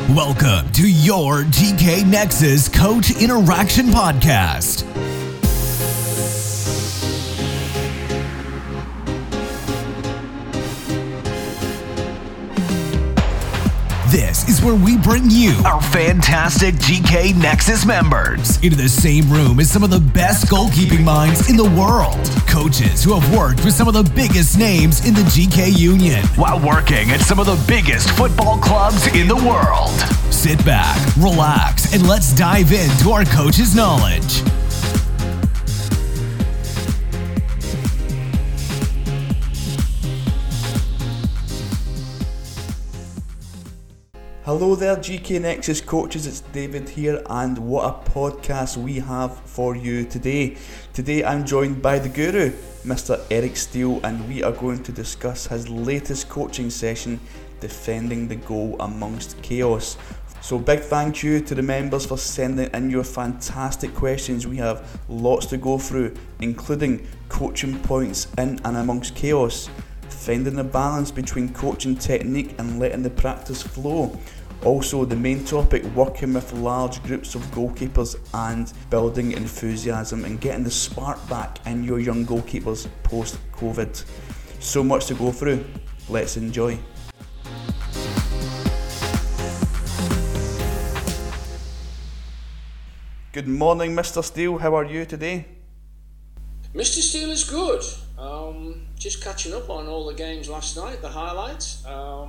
Welcome to your GK Nexus Coach Interaction Podcast. This is where we bring you our fantastic GK Nexus members into the same room as some of the best goalkeeping minds in the world. Coaches who have worked with some of the biggest names in the GK Union while working at some of the biggest football clubs in the world. Sit back, relax, and let's dive into our coaches' knowledge. Hello there GK Nexus coaches, it's David here, and what a podcast we have for you today. Today I'm joined by the guru, Mr. Eric Steele, and we are going to discuss his latest coaching session, Defending the Goal Amongst Chaos. So big thank you to the members for sending in your fantastic questions. We have lots to go through, including coaching points in and amongst chaos, finding the balance between coaching technique and letting the practice flow. Also, the main topic, working with large groups of goalkeepers and building enthusiasm and getting the spark back in your young goalkeepers post-COVID. So much to go through. Let's enjoy. Good morning, Mr. Steele. How are you today? Mr. Steele is good. Just catching up on all the games last night, the highlights.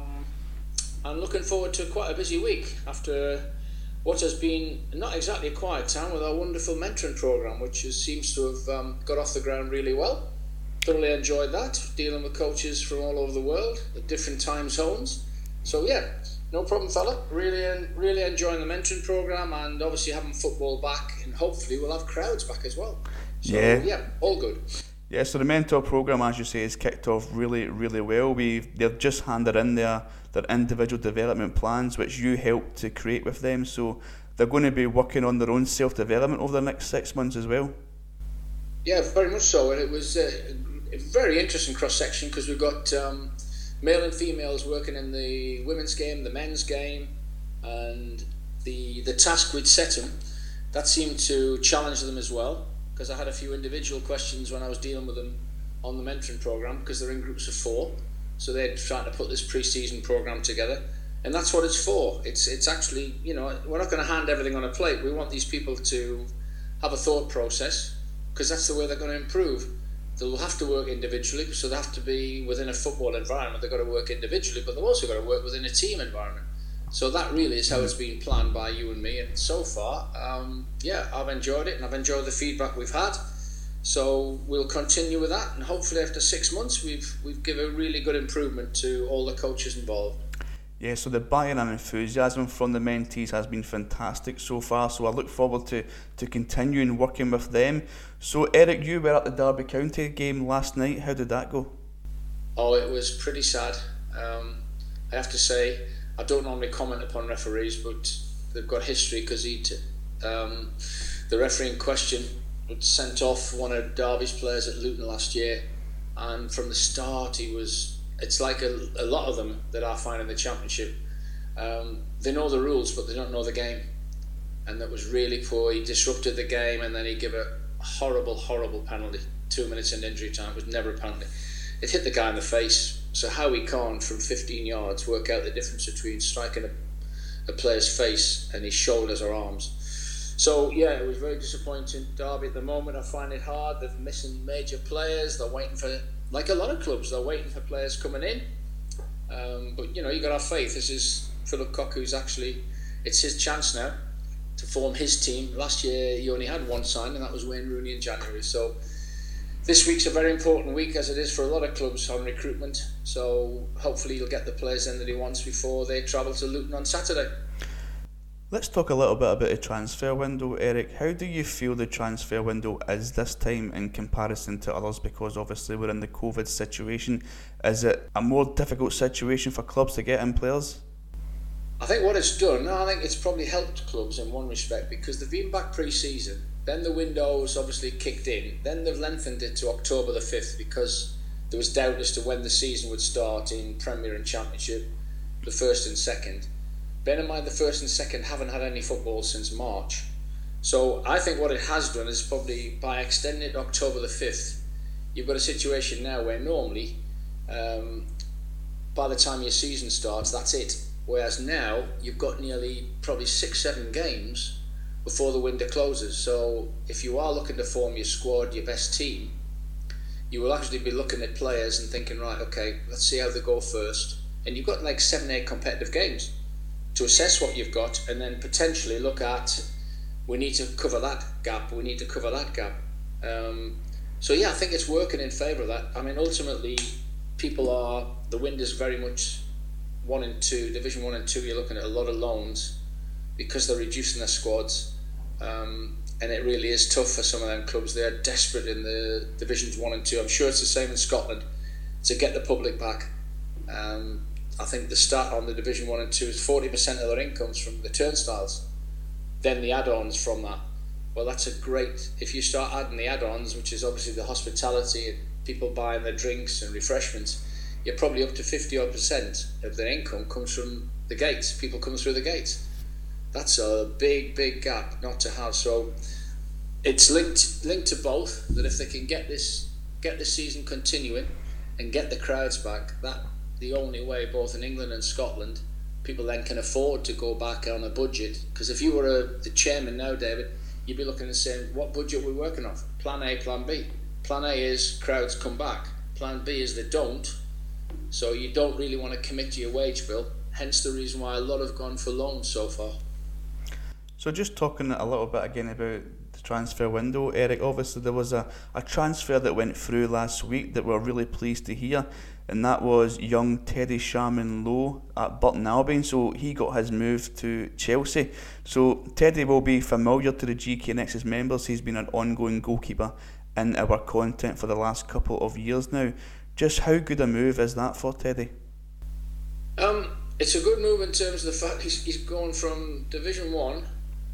I'm looking forward to quite a busy week after what has been not exactly a quiet time with our wonderful mentoring program, which seems to have got off the ground really well. Thoroughly enjoyed that, dealing with coaches from all over the world at different time zones. So yeah, no problem, fella. Really enjoying the mentoring program, and obviously having football back, and hopefully we'll have crowds back as well. So yeah, all good. Yeah, so the mentor program, as you say, is kicked off really well. They've just handed in their individual development plans, which you helped to create with them. So they're going to be working on their own self-development over the next 6 months as well. Yeah, very much so. And it was a very interesting cross-section because we've got male and females working in the women's game, the men's game, and the task we'd set them, that seemed to challenge them as well. Because I had a few individual questions when I was dealing with them on the mentoring program, because they're in groups of 4, so they're trying to put this pre-season program together, and that's what it's for. It's actually, we're not going to hand everything on a plate. We want these people to have a thought process, because that's the way they're going to improve. They'll have to work individually, so they have to be within a football environment. They've got to work individually, but they've also got to work within a team environment. So that really is how it's been planned by you and me, and so far, I've enjoyed it, and I've enjoyed the feedback we've had. So we'll continue with that, and hopefully after 6 months, we've given a really good improvement to all the coaches involved. Yeah, so the buy-in and enthusiasm from the mentees has been fantastic so far. So I look forward to continuing working with them. So Eric, you were at the Derby County game last night. How did that go? Oh, it was pretty sad. I have to say, I don't normally comment upon referees, but they've got history because the referee in question had sent off one of Derby's players at Luton last year, and from the start it's like a lot of them that I find in the Championship, they know the rules but they don't know the game, and that was really poor. He disrupted the game and then he gave a horrible penalty. 2 minutes in injury time. It was never a penalty. It hit the guy in the face. So how he can't from 15 yards work out the difference between striking a player's face and his shoulders or arms. So yeah, it was very disappointing. Derby at the moment, I find it hard. They're missing major players. They're waiting for, like a lot of clubs, they're waiting for players coming in. But you got to have faith. This is Philip Cocu's it's his chance now to form his team. Last year he only had one sign, and that was Wayne Rooney in January. So this week's a very important week, as it is for a lot of clubs on recruitment. So hopefully he'll get the players in that he wants before they travel to Luton on Saturday. Let's talk a little bit about the transfer window, Eric. How do you feel the transfer window is this time in comparison to others? Because obviously we're in the COVID situation. Is it a more difficult situation for clubs to get in players? I think what it's done, I think it's probably helped clubs in one respect, because they've been back pre-season. Then the window's obviously kicked in. Then they've lengthened it to October the 5th because there was doubt as to when the season would start in Premier and Championship, the first and second. bear in mind the first and second haven't had any football since March. So I think what it has done is probably by extending it to October the 5th, you've got a situation now where normally by the time your season starts, that's it. Whereas now you've got nearly probably 6-7 games before the window closes. So if you are looking to form your squad, your best team, you will actually be looking at players and thinking, right, okay, let's see how they go first. And you've got like 7-8 competitive games to assess what you've got, and then potentially look at, we need to cover that gap, we need to cover that gap. So yeah, I think it's working in favour of that. I mean, ultimately, the wind is very much 1 and 2, Division 1 and 2, you're looking at a lot of loans because they're reducing their squads. And it really is tough for some of them clubs. They're desperate in the Divisions 1 and 2. I'm sure it's the same in Scotland to get the public back. I think the start on the Division 1 and 2 is 40% of their incomes from the turnstiles, then the add-ons from that. Well, that's a great, if you start adding the add-ons, which is obviously the hospitality and people buying their drinks and refreshments, you're probably up to 50% of their income comes from the gates. People come through the gates. That's a big, big gap not to have. So it's linked to both, that if they can get this season continuing and get the crowds back, that the only way, both in England and Scotland, people then can afford to go back on a budget. Because if you were the chairman now, David, you'd be looking and saying, what budget are we working off? Plan A, Plan B. Plan A is crowds come back. Plan B is they don't. So you don't really want to commit to your wage bill. Hence the reason why a lot have gone for loans so far. So just talking a little bit again about the transfer window, Eric, obviously there was a transfer that went through last week that we're really pleased to hear, and that was young Teddy Sharman-Lowe at Burton Albion. So he got his move to Chelsea. So Teddy will be familiar to the GK Nexus members. He's been an ongoing goalkeeper in our content for the last couple of years now. Just how good a move is that for Teddy? It's a good move in terms of the fact he's gone from Division 1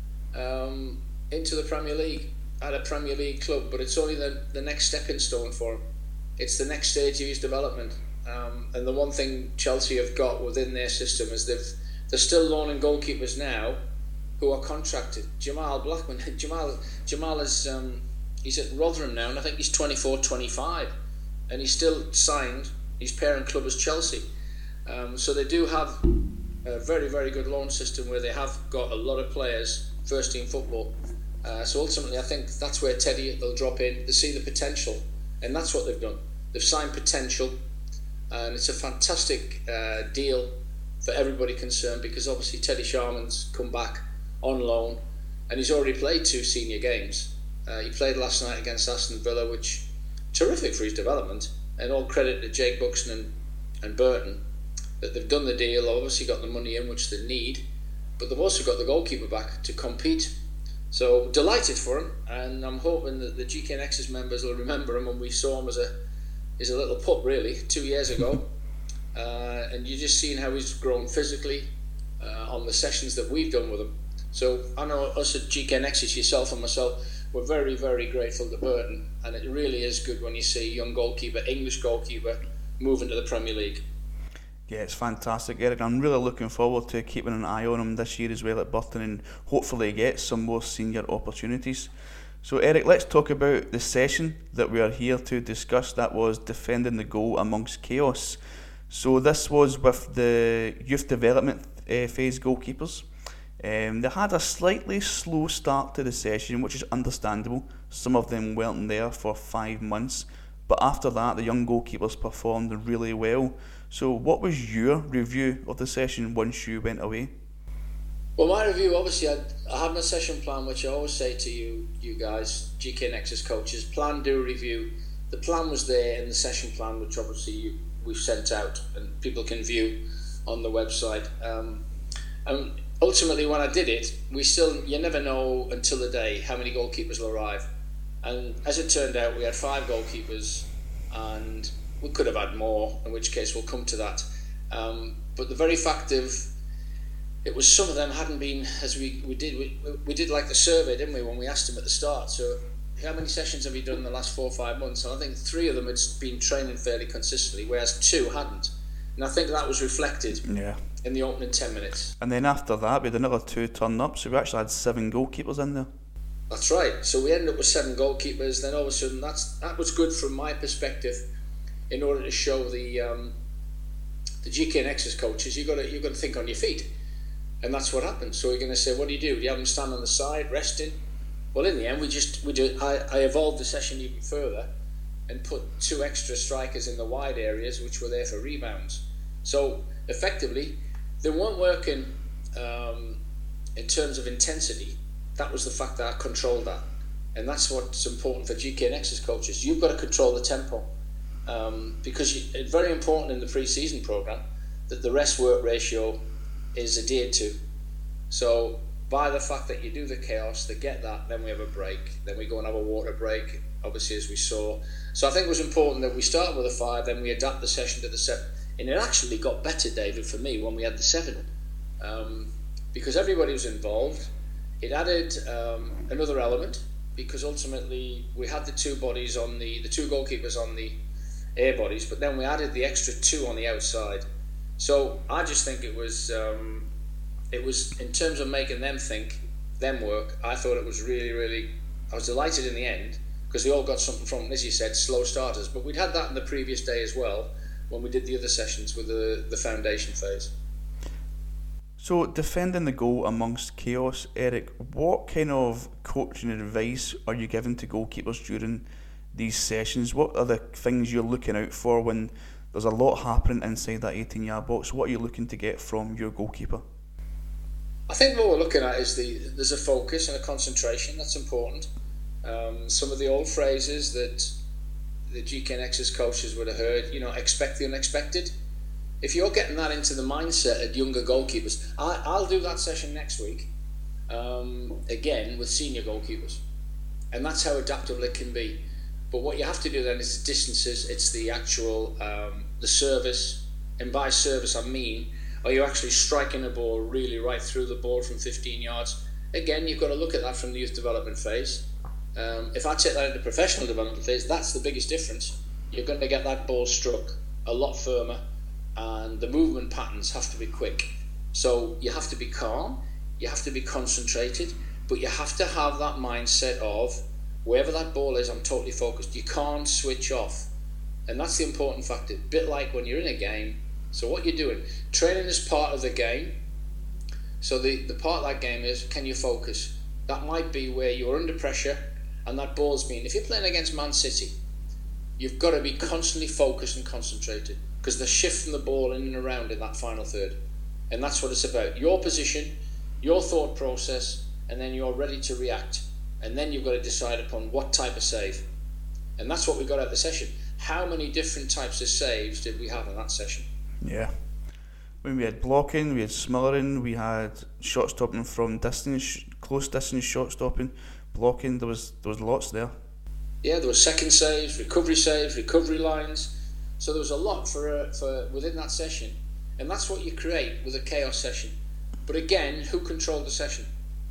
into the Premier League at a Premier League club, but it's only the next stepping stone for him. It's the next stage of his development. And the one thing Chelsea have got within their system is they're still loaning goalkeepers now who are contracted. Jamal Blackman, Jamal is he's at Rotherham now, and I think he's 24, 25, and he's still signed. His parent club is Chelsea. So they do have a very, very good loan system where they have got a lot of players, first team football. So ultimately I think that's where Teddy will drop in. They see the potential, and that's what they've done. They've signed potential, and it's a fantastic deal for everybody concerned, because obviously Teddy Sharman's come back on loan and he's already played 2 senior games. He played last night against Aston Villa, which terrific for his development, and all credit to Jake Buxton and Burton that they've done the deal. Obviously got the money in, which they need, but they've also got the goalkeeper back to compete. So delighted for him, and I'm hoping that the GK Nexus members will remember him when we saw him as a little pup, really, 2 years ago. And you're just seeing how he's grown physically on the sessions that we've done with him. So I know us at GK Nexus, yourself and myself, we're very, very grateful to Burton, and it really is good when you see a young goalkeeper, English goalkeeper, moving to the Premier League. Yeah, it's fantastic, Eric. I'm really looking forward to keeping an eye on him this year as well at Burton, and hopefully get some more senior opportunities. So Eric, let's talk about the session that we are here to discuss. That was defending the goal amongst chaos. So this was with the youth development phase goalkeepers. They had a slightly slow start to the session, which is understandable. Some of them weren't there for 5 months, but after that the young goalkeepers performed really well. So what was your review of the session once you went away? Well, my review, obviously, I have my session plan, which I always say to you guys, GK Nexus coaches, plan, do, review. The plan was there in the session plan, which obviously we've sent out and people can view on the website. And ultimately, when I did it, you never know until the day how many goalkeepers will arrive. And as it turned out, we had 5 goalkeepers, and we could have had more, in which case we'll come to that. But the very fact of it was some of them hadn't been, as we did like the survey, didn't we, when we asked them at the start. So how many sessions have you done in the last 4 or 5 months? And I think 3 of them had been training fairly consistently, whereas 2 hadn't. And I think that was reflected in the opening 10 minutes. And then after that, we had another 2 turn up, so we actually had 7 goalkeepers in there. That's right. So we ended up with 7 goalkeepers. Then all of a sudden, that was good from my perspective. In order to show the GK Nexus coaches, you got to think on your feet, and that's what happened. So you're going to say, what do? Do you have them stand on the side, resting? Well, in the end, I evolved the session even further and put 2 extra strikers in the wide areas, which were there for rebounds. So effectively, they weren't working in terms of intensity. That was the fact that I controlled that, and that's what's important for GK Nexus coaches. You've got to control the tempo, because it's very important in the pre-season program that the rest-work ratio is adhered to. So by the fact that you do the chaos, they get that, then we have a break, then we go and have a water break, obviously, as we saw. So I think it was important that we started with a 5, then we adapt the session to the 7. And it actually got better, David, for me, when we had the 7. Because everybody was involved. It added another element, because ultimately we had the 2 bodies on the 2 goalkeepers on the air bodies, but then we added the extra 2 on the outside. So I just think it was in terms of making them think, them work, I thought it was really, really, I was delighted in the end, because they all got something from, as you said, slow starters. But we'd had that in the previous day as well, when we did the other sessions with the foundation phase. So defending the goal amongst chaos, Eric, what kind of coaching advice are you giving to goalkeepers during these sessions? What are the things you're looking out for when there's a lot happening inside that 18-yard box? What are you looking to get from your goalkeeper? I think what we're looking at is there's a focus and a concentration. That's important. Some of the old phrases that the GK Nexus coaches would have heard, expect the unexpected. If you're getting that into the mindset of younger goalkeepers, I'll do that session next week, again with senior goalkeepers, and that's how adaptable it can be. But what you have to do then is the distances, it's the actual the service, and by service I mean, are you actually striking the ball really right through the ball from 15 yards? Again, you've got to look at that from the youth development phase. If I take that into professional development phase, that's the biggest difference. You're going to get that ball struck a lot firmer, and the movement patterns have to be quick. So you have to be calm, you have to be concentrated, but you have to have that mindset of wherever that ball is, I'm totally focused. You can't switch off, and that's the important factor. A bit like when you're in a game. So what you're doing, training is part of the game. So the part of that game is, can you focus? That might be where you're under pressure and that ball's being, if you're playing against Man City, you've got to be constantly focused and concentrated, because they're shifting the ball in and around in that final third. And that's what it's about. Your position, your thought process, and then you're ready to react. And then you've got to decide upon what type of save. And that's what we got at the session. How many different types of saves did we have in that session? Yeah. When we had blocking, we had smothering, we had shot stopping from distance, close distance shot stopping, blocking, there was lots there. Yeah, there were second saves, recovery lines. So there was a lot for within that session. And that's what you create with a chaos session. But again, who controlled the session?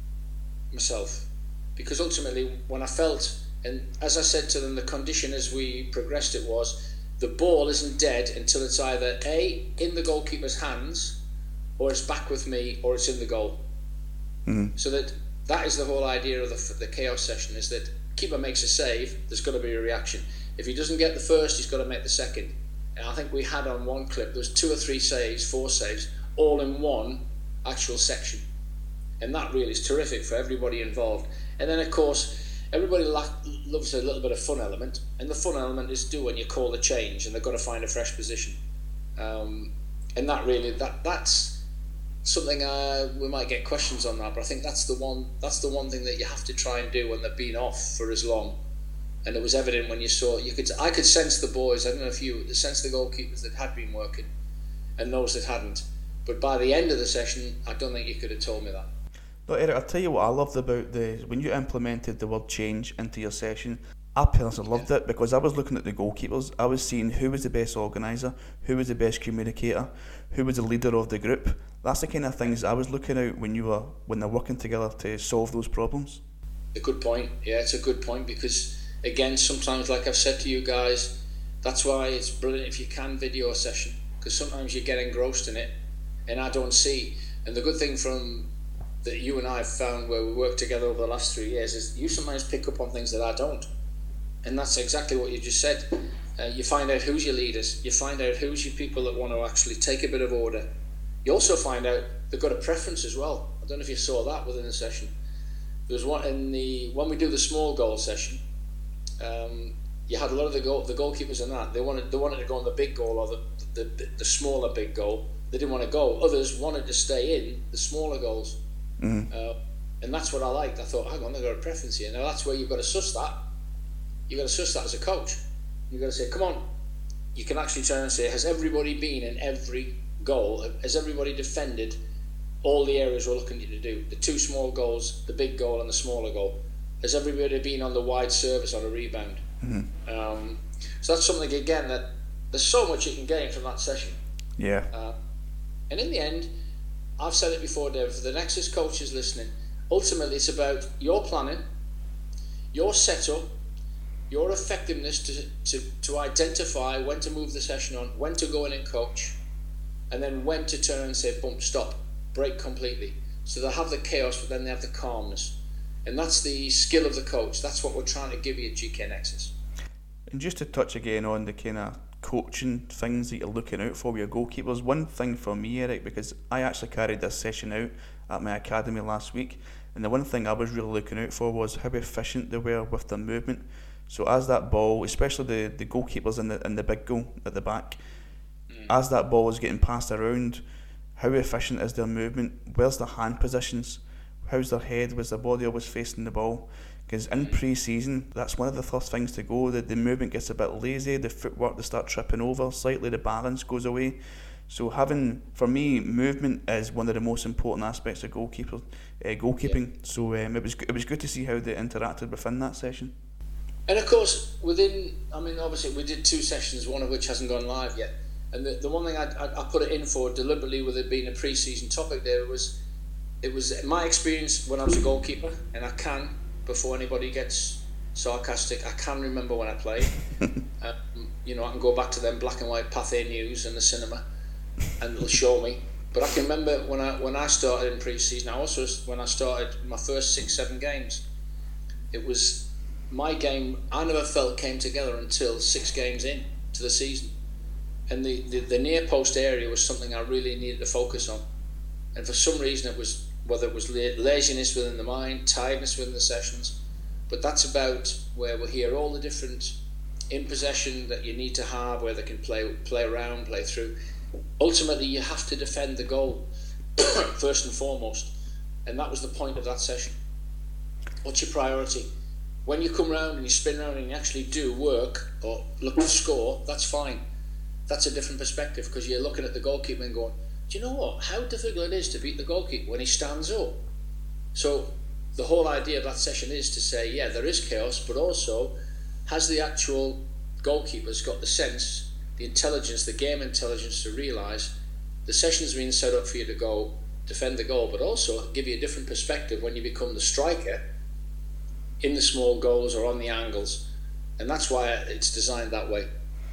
Myself. Because ultimately, when I felt, and as I said to them, the condition as we progressed it was, the ball isn't dead until it's either A, in the goalkeeper's hands, or it's back with me, or it's in the goal. Mm-hmm. So that is the whole idea of the chaos session, is that keeper makes a save, there's got to be a reaction. If he doesn't get the first, he's got to make the second. And I think we had on one clip, there was 2 or 3 saves, 4 saves, all in one actual section. And that really is terrific for everybody involved. And then, of course, everybody loves a little bit of fun element, and the fun element is when you call the change and they've got to find a fresh position. And that really, that's something we might get questions on that, but I think that's the one thing that you have to try and do when they've been off for as long. And it was evident when you saw, I could sense the boys, I don't know if you sense the goalkeepers that had been working and those that hadn't. But by the end of the session, I don't think you could have told me that. No, Eric, I'll tell you what I loved about when you implemented the word change into your session. I personally loved it, because I was looking at the goalkeepers. I was seeing who was the best organiser, who was the best communicator, who was the leader of the group. That's the kind of things I was looking at when they're working together to solve those problems. A good point. Yeah, it's a good point, because again, sometimes, like I've said to you guys, that's why it's brilliant if you can video a session, because sometimes you get engrossed in it and I don't see. And the good thing that you and I have found where we work together over the last 3 years is you sometimes pick up on things that I don't. And that's exactly what you just said. You find out who's your leaders. You find out who's your people that want to actually take a bit of order. You also find out they've got a preference as well. I don't know if you saw that within the session. There was one when we do the small goal session. You had a lot of the goalkeepers in that. They wanted to go on the big goal or the smaller big goal. They didn't want to go. Others wanted to stay in the smaller goals. Mm-hmm. And that's what I liked. I thought, hang on, they've got a preference here. Now that's where you've got to suss that. You've got to suss that as a coach. You've got to say, come on. You can actually turn and say, has everybody been in every goal? Has everybody defended all the areas we're looking at you to do? The 2 small goals, the big goal and the smaller goal. Has everybody been on the wide service on a rebound? Mm-hmm. So that's something, again, that there's so much you can gain from that session. Yeah. And in the end, I've said it before, David, for the Nexus coaches listening, ultimately it's about your planning, your setup, your effectiveness to identify when to move the session on, when to go in and coach, and then when to turn and say, boom, stop, break completely. So they have the chaos, but then they have the calmness. And that's the skill of the coach. That's what we're trying to give you at GK Nexus. And just to touch again on the kind of coaching things that you're looking out for with your goalkeepers, one thing for me, Eric, because I actually carried this session out at my academy last week, and the one thing I was really looking out for was how efficient they were with their movement. So as that ball, especially the goalkeepers in the big goal at the back, as that ball is getting passed around, how efficient is their movement? Where's their hand positions? How's their head? Was their body always facing the ball? Because in pre-season, that's one of the first things to go. The movement gets a bit lazy, the footwork, they start tripping over slightly, the balance goes away. So for me, movement is one of the most important aspects of goalkeeping. Yeah. So it was good to see how they interacted within that session. And of course, obviously we did 2 sessions, one of which hasn't gone live yet. And the one thing I put it in for deliberately, with it being a pre-season topic there, it was my experience when I was a goalkeeper, and I can, before anybody gets sarcastic, I can remember when I played. I can go back to them black and white Pathé News in the cinema, and it'll show me. But I can remember when I started in pre-season, when I started my first 6-7 games, it was my game I never felt came together until 6 games in to the season. And the near post area was something I really needed to focus on. And for some reason, it was, whether it was laziness within the mind, tiredness within the sessions, but that's about where we hear all the different in possession that you need to have, where they can play around, play through. Ultimately, you have to defend the goal first and foremost, and that was the point of that session. What's your priority? When you come round and you spin around and you actually do work or look to score, that's fine. That's a different perspective, because you're looking at the goalkeeper and going, do you know what? How difficult it is to beat the goalkeeper when he stands up. So the whole idea of that session is to say, yeah, there is chaos, but also has the actual goalkeepers got the sense, the intelligence, the game intelligence to realise the session's been set up for you to go defend the goal, but also give you a different perspective when you become the striker in the small goals or on the angles. And that's why it's designed that way.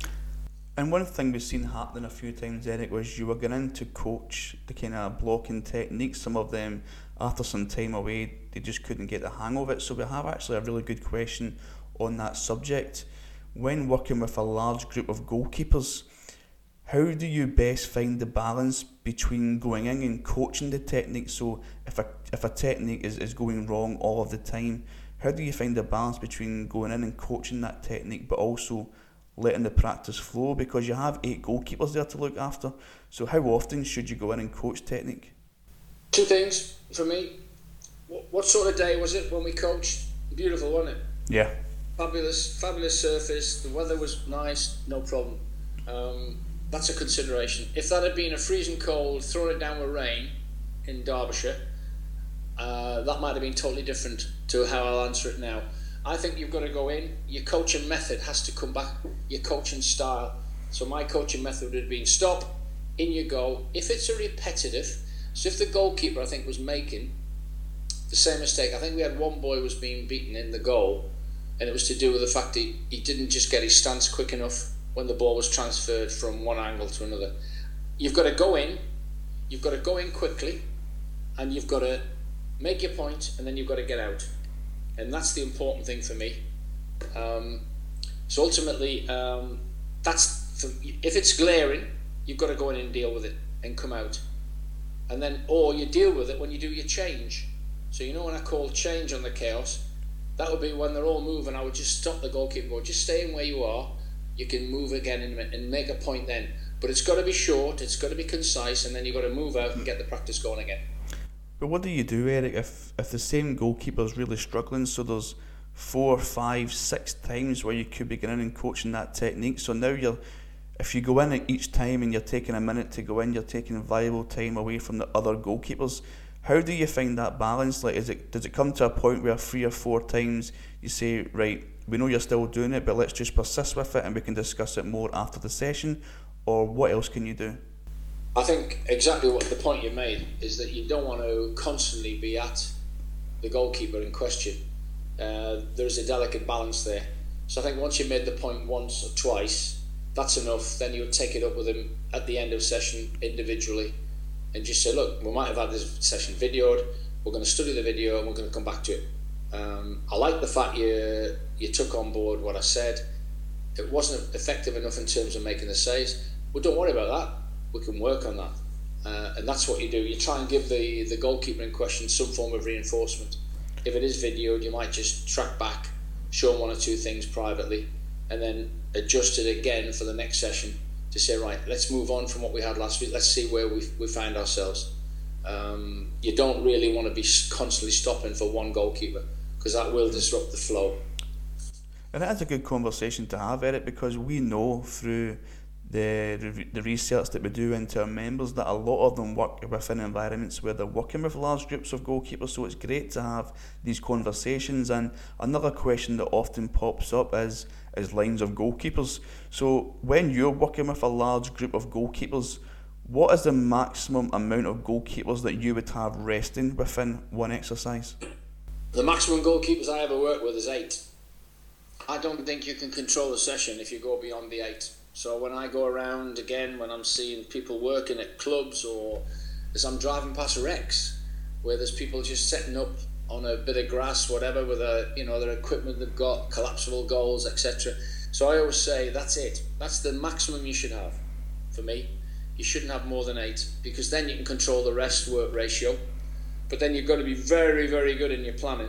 And one thing we've seen happening a few times, Eric, was you were going in to coach the kind of blocking techniques. Some of them, after some time away, they just couldn't get the hang of it. So we have actually a really good question on that subject. When working with a large group of goalkeepers, how do you best find the balance between going in and coaching the technique? So if a technique is going wrong all of the time, how do you find the balance between going in and coaching that technique, but also letting the practice flow, because you have 8 goalkeepers there to look after? So how often should you go in and coach technique? 2 things for me. What sort of day was it when we coached? Beautiful, wasn't it? Yeah. Fabulous surface. The weather was nice, no problem. That's a consideration. If that had been a freezing cold, throwing it down with rain in Derbyshire, that might have been totally different to how I'll answer it now. I think you've got to go in. Your coaching method has to come back. Your coaching style. So my coaching method would have been stop, in you go. If it's a repetitive, so if the goalkeeper, I think, was making the same mistake. I think we had one boy was being beaten in the goal, and it was to do with the fact he didn't just get his stance quick enough when the ball was transferred from one angle to another. You've got to go in. you've got to go in quickly, and you've got to make your point, and then you've got to get out. And that's the important thing for me. So ultimately, if it's glaring, you've got to go in and deal with it and come out. And then, or you deal with it when you do your change. So when I call change on the chaos, that would be when they're all moving. I would just stop the goalkeeper, go, just stay in where you are. You can move again and make a point then. But it's got to be short, it's got to be concise, and then you've got to move out and get the practice going again. But what do you do, Eric, if the same goalkeeper's really struggling? So there's 4, 5, 6 times where you could be going in and coaching that technique. So now if you go in at each time and you're taking a minute to go in, you're taking valuable time away from the other goalkeepers. How do you find that balance? Like, does it come to a point where 3 or 4 times you say, right, we know you're still doing it, but let's just persist with it and we can discuss it more after the session? Or what else can you do? I think exactly what the point you made is that you don't want to constantly be at the goalkeeper in question. There's a delicate balance there. So I think once you made the point once or twice, that's enough. Then you would take it up with him at the end of session individually and just say, look, we might have had this session videoed, we're going to study the video and we're going to come back to it. I like the fact you took on board what I said. It wasn't effective enough in terms of making the saves. Well, don't worry about that. We can work on that. And that's what you do. You try and give the goalkeeper in question some form of reinforcement. If it is videoed, you might just track back, show them 1 or 2 things privately, and then adjust it again for the next session to say, right, let's move on from what we had last week. Let's see where we find ourselves. You don't really want to be constantly stopping for one goalkeeper because that will disrupt the flow. And that is a good conversation to have, Eric, because we know through the research that we do into our members that a lot of them work within environments where they're working with large groups of goalkeepers, so it's great to have these conversations. And another question that often pops up is lines of goalkeepers. So when you're working with a large group of goalkeepers, what is the maximum amount of goalkeepers that you would have resting within one exercise? The maximum goalkeepers I ever work with is 8. I don't think you can control a session if you go beyond the 8. So when I go around again, when I'm seeing people working at clubs or as I'm driving past Rex, where there's people just setting up on a bit of grass, whatever, with their equipment they've got, collapsible goals, etc. So I always say that's it. That's the maximum you should have. For me, you shouldn't have more than 8 because then you can control the rest work ratio. But then you've got to be very, very good in your planning.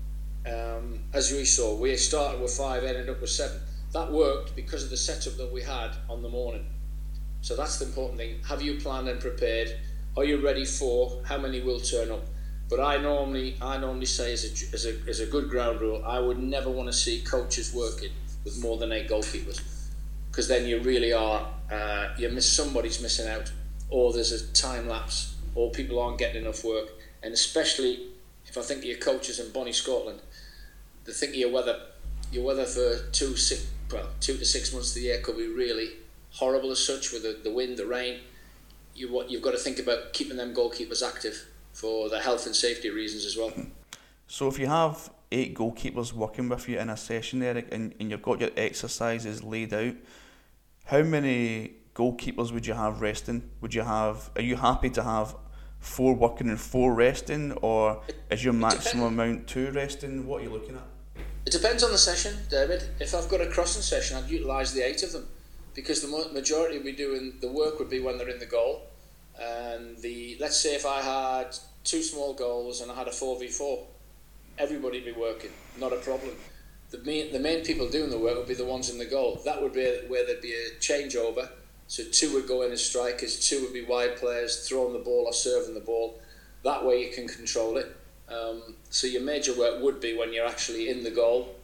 As we saw, we started with 5, ended up with 7. That worked because of the setup that we had on the morning. So that's the important thing. Have you planned and prepared? Are you ready for how many will turn up? But I normally say as a good ground rule, I would never want to see coaches working with more than 8 goalkeepers, because then you really are somebody's missing out, or there's a time lapse, or people aren't getting enough work. And especially if I think of your coaches in Bonnie, Scotland, they think of your weather for 2 to 6 months of the year could be really horrible as such with the wind, the rain. You've got to think about keeping them goalkeepers active for their health and safety reasons as well. So if you have 8 goalkeepers working with you in a session, Eric, and you've got your exercises laid out, how many goalkeepers would you have resting? Are you happy to have 4 working and 4 resting, or is your maximum amount 2 resting? What are you looking at? It depends on the session, David. If I've got a crossing session, I'd utilise the 8 of them, because the majority we do in the work would be when they're in the goal. And let's say if I had 2 small goals and I had a 4v4, everybody would be working, not a problem. The main people doing the work would be the ones in the goal. That would be where there'd be a changeover. So 2 would go in as strikers, 2 would be wide players, throwing the ball or serving the ball. That way you can control it. So your major work would be when you're actually in the goal.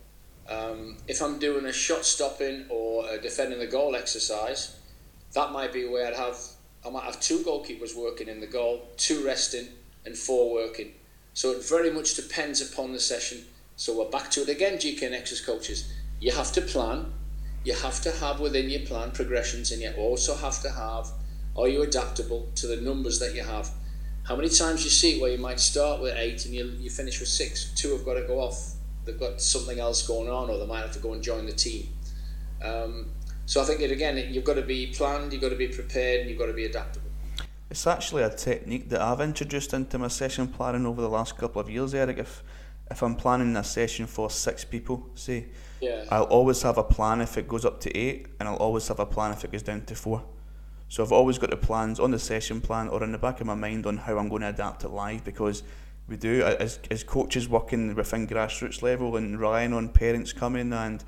If I'm doing a shot stopping or a defending the goal exercise, that might be where I might have 2 goalkeepers working in the goal, 2 resting and 4 working. So it very much depends upon the session. So we're back to it again, GK Nexus coaches. You have to plan. You have to have within your plan progressions, and you also have to have, are you adaptable to the numbers that you have? How many times you see it where you might start with 8 and you finish with 6, 2 have got to go off, they've got something else going on, or they might have to go and join the team. So I think you've got to be planned, you've got to be prepared, and you've got to be adaptable. It's actually a technique that I've introduced into my session planning over the last couple of years, Eric. If I'm planning a session for 6 people, say, I'll always have a plan if it goes up to 8, and I'll always have a plan if it goes down to 4. So I've always got the plans on the session plan or in the back of my mind on how I'm going to adapt it live, because we do, as coaches working within grassroots level and relying on parents coming and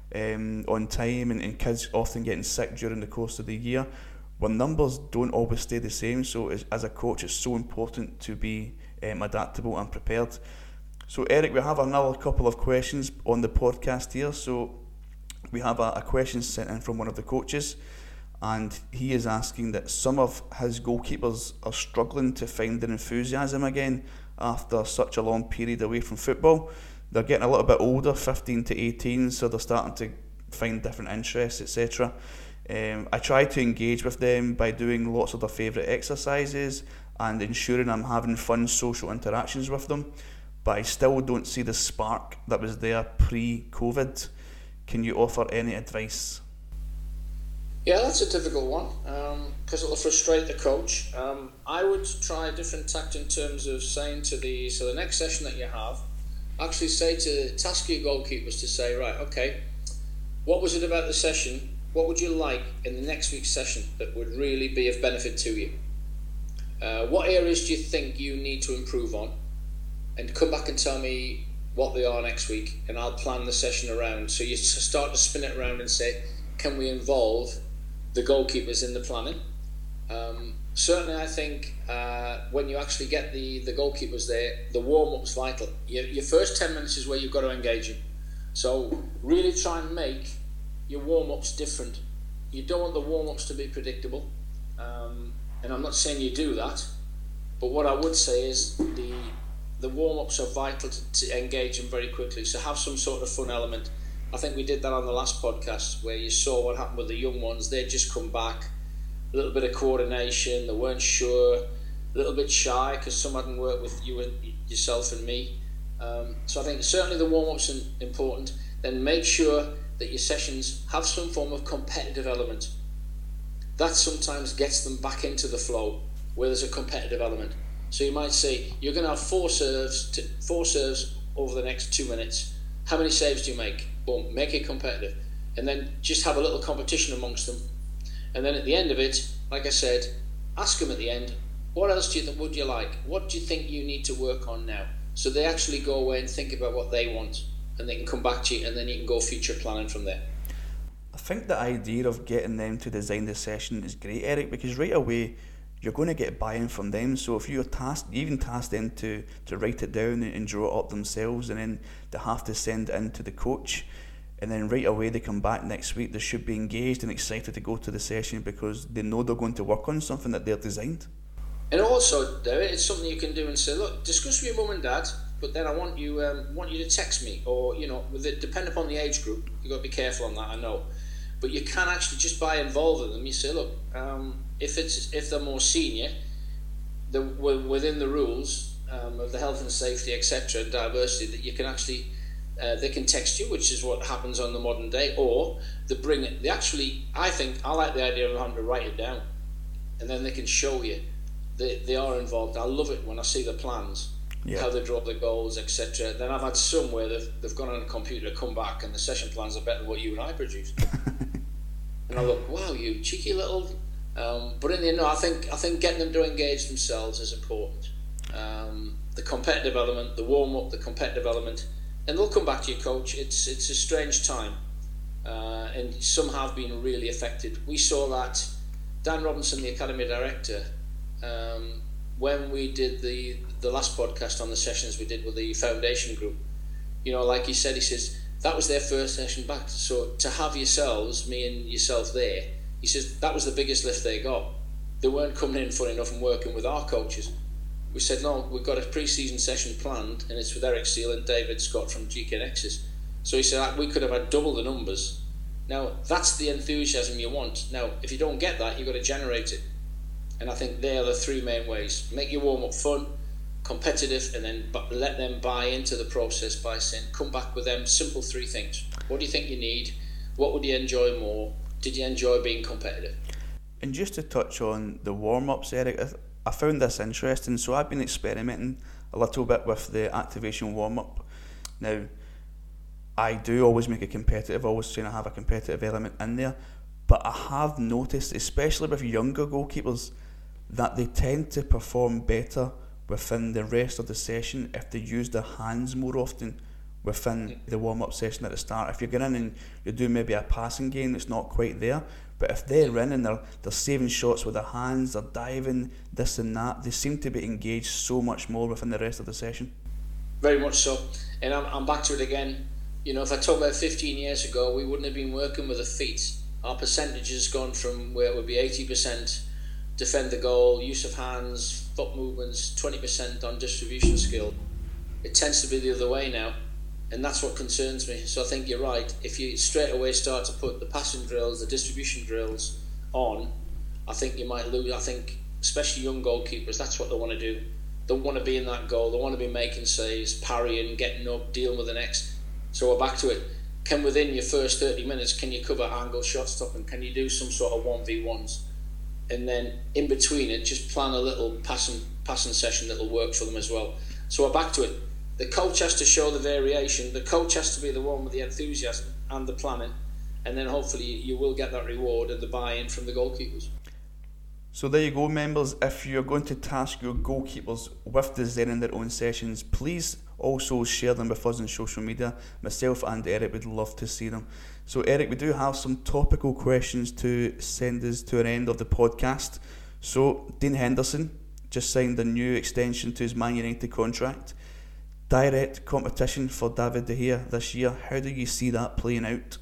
on time and kids often getting sick during the course of the year, well, numbers don't always stay the same. So as a coach, it's so important to be adaptable and prepared. So Eric, we have another couple of questions on the podcast here. So we have a question sent in from one of the coaches, and he is asking that some of his goalkeepers are struggling to find their enthusiasm again after such a long period away from football. They're getting a little bit older, 15 to 18, so they're starting to find different interests, etc. I try to engage with them by doing lots of their favourite exercises and ensuring I'm having fun social interactions with them, but I still don't see the spark that was there pre-COVID. Can you offer any advice? Yeah, that's a difficult one, because it'll frustrate the coach. I would try a different tact in terms of saying to the next session that you have, actually task your goalkeepers to say, right, okay, what was it about the session? What would you like in the next week's session that would really be of benefit to you? What areas do you think you need to improve on? And come back and tell me what they are next week, and I'll plan the session around. So you start to spin it around and say, can we involve the goalkeepers in the planning? Certainly I think when you actually get the goalkeepers there, the warm-up's vital. Your first 10 minutes is where you've got to engage them. So really try and make your warm-ups different. You don't want the warm-ups to be predictable, and I'm not saying you do that, but what I would say is the warm-ups are vital to engage them very quickly. So have some sort of fun element. I think we did that on the last podcast where you saw what happened with the young ones. They'd just come back, a little bit of coordination, they weren't sure, a little bit shy because some hadn't worked with you and yourself and me. So I think certainly the warm-ups are important. Then make sure that your sessions have some form of competitive element. That sometimes gets them back into the flow where there's a competitive element. So you might say, you're going to have four serves over the next 2 minutes. How many saves do you make? Boom, make it competitive. And then just have a little competition amongst them. And then at the end of it, like I said, ask them at the end, what else would you like? What do you think you need to work on now? So they actually go away and think about what they want, and they can come back to you, and then you can go future planning from there. I think the idea of getting them to design the session is great, Eric, because right away you're going to get buy-in from them. So if you even task them to write it down and draw it up themselves, and then they have to send it in to the coach, and then right away they come back next week, they should be engaged and excited to go to the session because they know they're going to work on something that they're designed. And also, it's something you can do and say, look, discuss with your mum and dad, but then I want you to text me, or depending upon the age group, you've got to be careful on that, I know. But you can actually, just by involving them, you say, look, if they're more senior, within the rules of the health and safety, etc., and diversity, that you can actually, they can text you, which is what happens on the modern day, or I like the idea of having to write it down, and then they can show you. They are involved. I love it when I see the plans, how they draw the goals, etc. Then I've had some where they've gone on a computer, come back, and the session plans are better than what you and I produced. And I look, wow, you cheeky little. But in the end, no, I think getting them to engage themselves is important. The competitive element, the warm up, the competitive element, and they'll come back to your coach. It's a strange time, and some have been really affected. We saw that Dan Robinson, the academy director. When we did the last podcast on the sessions we did with the foundation group, like he says that was their first session back. So to have yourselves, me and yourself there, he says that was the biggest lift they got. They weren't coming in funny enough and working with our coaches. We said, no, we've got a pre-season session planned, and it's with Eric Steele and David Scott from GK Nexus. So he said we could have had double the numbers. Now that's the enthusiasm you want. Now if you don't get that, you've got to generate it. And I think they are the three main ways. Make your warm-up fun, competitive, and then let them buy into the process by saying, come back with them simple 3 things. What do you think you need? What would you enjoy more? Did you enjoy being competitive? And just to touch on the warm-ups, Eric, I found this interesting. So I've been experimenting a little bit with the activation warm-up. Now, I do always make it competitive, always trying to have a competitive element in there. But I have noticed, especially with younger goalkeepers, that they tend to perform better within the rest of the session if they use their hands more often within the warm-up session at the start. If you're going in and you're doing maybe a passing game that's not quite there, but if they're in and they're saving shots with their hands, they're diving, this and that, they seem to be engaged so much more within the rest of the session. Very much so. And I'm back to it again. You know, if I talk about 15 years ago, we wouldn't have been working with the feet. Our percentage has gone from where it would be 80% defend the goal, use of hands, foot movements, 20% on distribution skill. It tends to be the other way now, and that's what concerns me. So I think you're right. If you straight away start to put the passing drills, the distribution drills on, I think you might lose. I think especially young goalkeepers, that's what they want to do. They want to be in that goal. They want to be making saves, parrying, getting up, dealing with the next. So we're back to it. Can within your first 30 minutes, can you cover angle shot stopping? Can you do some sort of 1v1s? And then in between it, just plan a little passing session that'll work for them as well. So we're back to it. The coach has to show the variation. The coach has to be the one with the enthusiasm and the planning. And then hopefully you will get that reward and the buy-in from the goalkeepers. So there you go, members. If you're going to task your goalkeepers with designing their own sessions, please also share them with us on social media. Myself and Eric would love to see them. So Eric, we do have some topical questions to send us to an end of the podcast. So Dean Henderson just signed a new extension to his Man United contract. Direct competition for David De Gea this year. How do you see that playing out?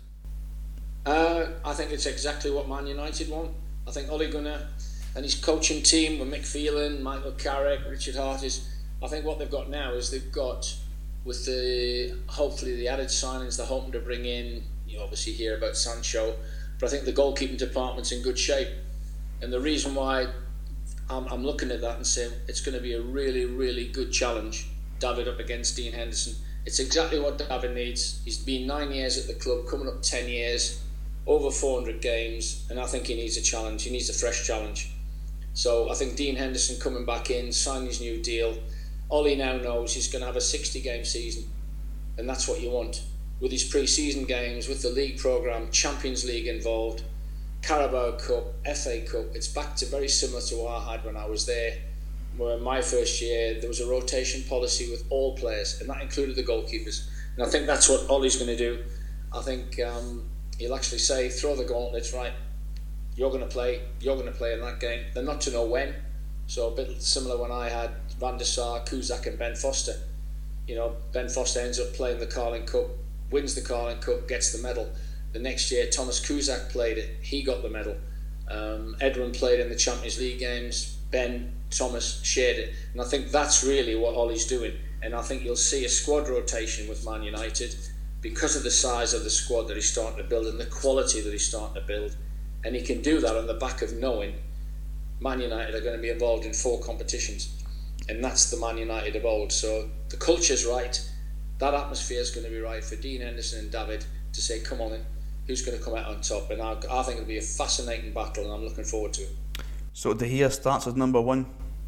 I think it's exactly what Man United want. I think Ole Gunnar and his coaching team with Mick Phelan, Michael Carrick, Richard Hartis, I think what they've got now is they've got, with the hopefully the added signings they're hoping to bring in, you obviously hear about Sancho, but I think the goalkeeping department's in good shape. And the reason why I'm looking at that and saying it's going to be a really, really good challenge, David up against Dean Henderson. It's exactly what David needs. He's been 9 years at the club, coming up 10 years, over 400 games, and I think he needs a challenge. He needs a fresh challenge. So I think Dean Henderson coming back in, signing his new deal. Ollie now knows he's going to have a 60-game season, and that's what you want. With his pre-season games, with the league programme, Champions League involved, Carabao Cup, FA Cup, it's back to very similar to what I had when I was there. Where in my first year, there was a rotation policy with all players, and that included the goalkeepers. And I think that's what Ollie's going to do. I think he'll actually say, throw the gauntlets, right, you're going to play in that game. They're not to know when. So a bit similar when I had Van der Sar, Cusack and Ben Foster. You know, Ben Foster ends up playing the Carling Cup, wins the Carling Cup, gets the medal. The next year, Thomas Cusack played it, he got the medal. Edwin played in the Champions League games, Ben, Thomas shared it. And I think that's really what Ollie's doing. And I think you'll see a squad rotation with Man United because of the size of the squad that he's starting to build and the quality that he's starting to build. And he can do that on the back of knowing Man United are going to be involved in 4 competitions. And that's the Man United of old. So the culture's right. That atmosphere is going to be right for Dean Henderson and David to say, come on in, who's going to come out on top? And I think it'll be a fascinating battle, and I'm looking forward to it. So De Gea starts as number 1?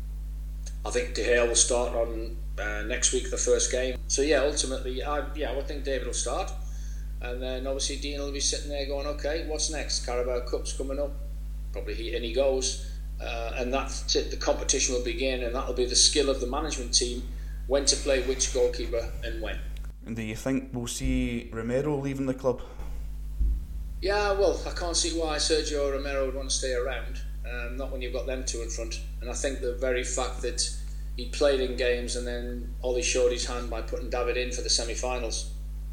I think De Gea will start on next week, the first game. So yeah, ultimately, I would think David will start. And then obviously Dean will be sitting there going, okay, what's next? Carabao Cup's coming up. Probably he goes. And that's it. The competition will begin, and that'll be the skill of the management team when to play which goalkeeper and when. And do you think we'll see Romero leaving the club? Yeah, well, I can't see why Sergio Romero would want to stay around. Not when you've got them 2 in front. And I think the very fact that he played in games and then Ollie showed his hand by putting David in for the semi-finals.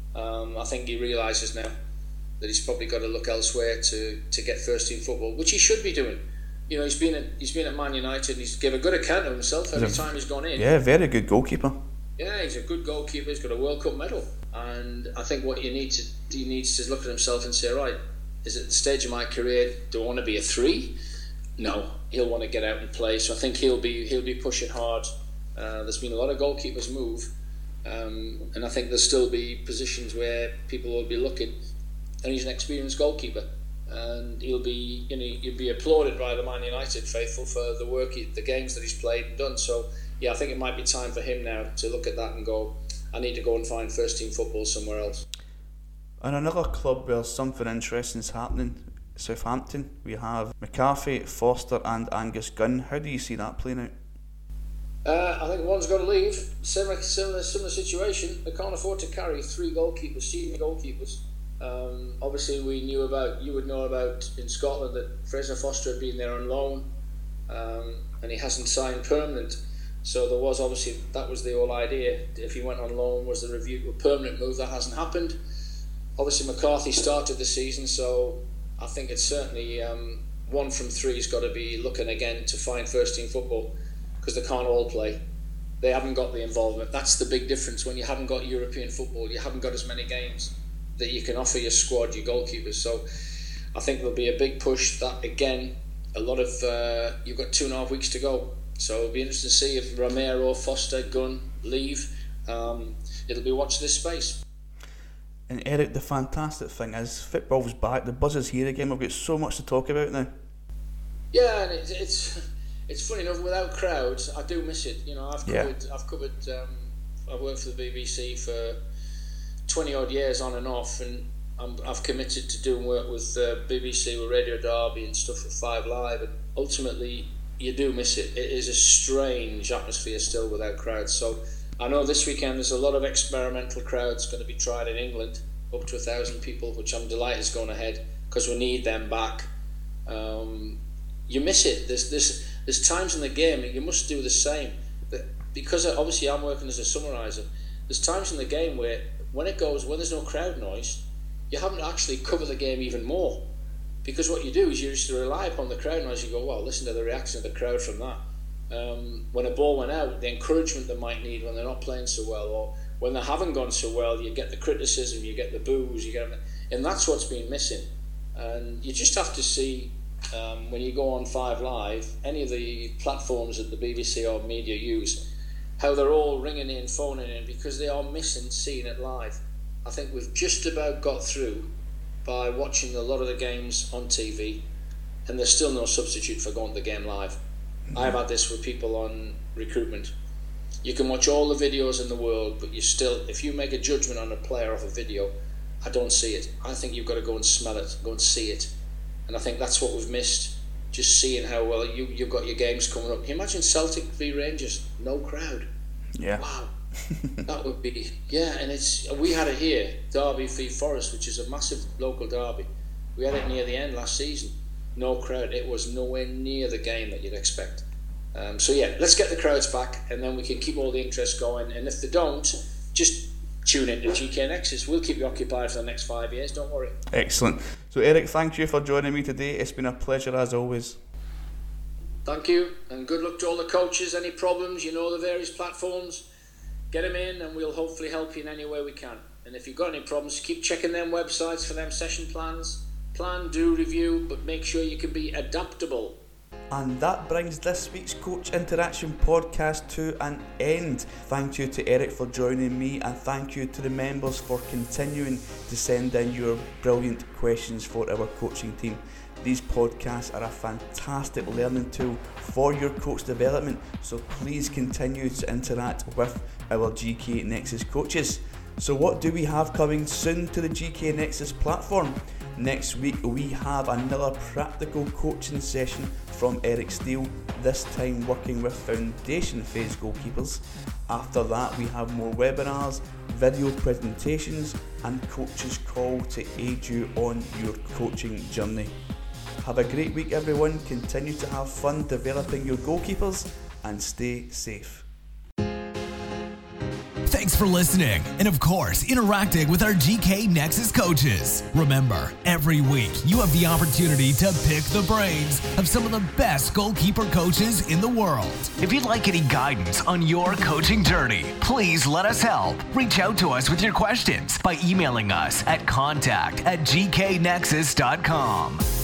I think he realises now that he's probably got to look elsewhere to get first team football, which he should be doing. You know, he's been at Man United and he's given a good account of himself every time he's gone in. Yeah, very good goalkeeper. Yeah, he's a good goalkeeper. He's got a World Cup medal, and I think what he needs to look at himself and say, right, is at the stage of my career, do I want to be a 3? No, he'll want to get out and play. So I think he'll be pushing hard. There's been a lot of goalkeepers move, and I think there'll still be positions where people will be looking, and he's an experienced goalkeeper. and he'll be applauded by the Man United faithful for the work, the games that he's played and done. So yeah, I think it might be time for him now to look at that and go, I need to go and find first team football somewhere else. And another club where something interesting is happening, Southampton. We have McCarthy, Foster and Angus Gunn. How do you see that playing out? I think one's got to leave. Similar situation. They can't afford to carry 3 goalkeepers, senior goalkeepers. Obviously, you would know about in Scotland that Fraser Foster had been there on loan, and he hasn't signed permanent. So there was that was the whole idea. If he went on loan, was the review a permanent move? That hasn't happened. Obviously, McCarthy started the season, so I think it's certainly 1 from 3 has got to be looking again to find first team football, because they can't all play. They haven't got the involvement. That's the big difference. When you haven't got European football, you haven't got as many games that you can offer your squad, your goalkeepers. So I think there'll be a big push. That again, a lot of you've got 2.5 weeks to go. So it'll be interesting to see if Romero, Foster, Gunn leave. It'll be watch this space. And Eric, the fantastic thing is football's back. The buzz is here again. We've got so much to talk about now. Yeah, and it's funny enough, without crowds, I do miss it. You know, I've worked for the BBC for 20 odd years on and off, and I've committed to doing work with BBC, with Radio Derby and stuff with 5 Live, and ultimately you do miss it. It is a strange atmosphere still without crowds. So I know this weekend there's a lot of experimental crowds going to be tried in England, up to 1,000 people, which I'm delighted is going ahead, because we need them back. You miss it. There's times in the game you must do the same, because obviously I'm working as a summariser. There's times in the game where when there's no crowd noise, you haven't to actually cover the game even more, because what you do is you just rely upon the crowd noise. You go, well, listen to the reaction of the crowd from that. When a ball went out, the encouragement they might need when they're not playing so well, or when they haven't gone so well, you get the criticism, you get the boos, and that's what's been missing. And you just have to see, when you go on 5 Live, any of the platforms that the BBC or media use, how they're all ringing in, phoning in, because they are missing seeing it live. I think we've just about got through by watching a lot of the games on TV, and there's still no substitute for going to the game live. I've had this with people on recruitment. You can watch all the videos in the world, but if you make a judgment on a player off a video, I don't see it. I think you've got to go and smell it, go and see it. And I think that's what we've missed, just seeing how well you've got your games coming up. Can you imagine Celtic v Rangers, no crowd? Yeah. Wow. That would be, yeah, and we had it here, Derby v Forest, which is a massive local derby. We had it near the end last season. No crowd. It was nowhere near the game that you'd expect. So yeah, let's get the crowds back, and then we can keep all the interest going. And if they don't, just tune into GK Nexus. We'll keep you occupied for the next 5 years, don't worry. Excellent. So Eric, thank you for joining me today. It's been a pleasure as always. Thank you, and good luck to all the coaches. Any problems, the various platforms, get them in, and we'll hopefully help you in any way we can. And if you've got any problems, keep checking them websites for them session plans. Plan, do, review, but make sure you can be adaptable. And that brings this week's Coach Interaction podcast to an end. Thank you to Eric for joining me, and thank you to the members for continuing to send in your brilliant questions for our coaching team. These podcasts are a fantastic learning tool for your coach development, so please continue to interact with our GK Nexus coaches. So what do we have coming soon to the GK Nexus platform? Next week we have another practical coaching session from Eric Steele, this time working with foundation phase goalkeepers. After that we have more webinars, video presentations and coaches call to aid you on your coaching journey. Have a great week everyone, continue to have fun developing your goalkeepers and stay safe. Thanks for listening, and of course, interacting with our GK Nexus coaches. Remember, every week you have the opportunity to pick the brains of some of the best goalkeeper coaches in the world. If you'd like any guidance on your coaching journey, please let us help. Reach out to us with your questions by emailing us at contact@gknexus.com.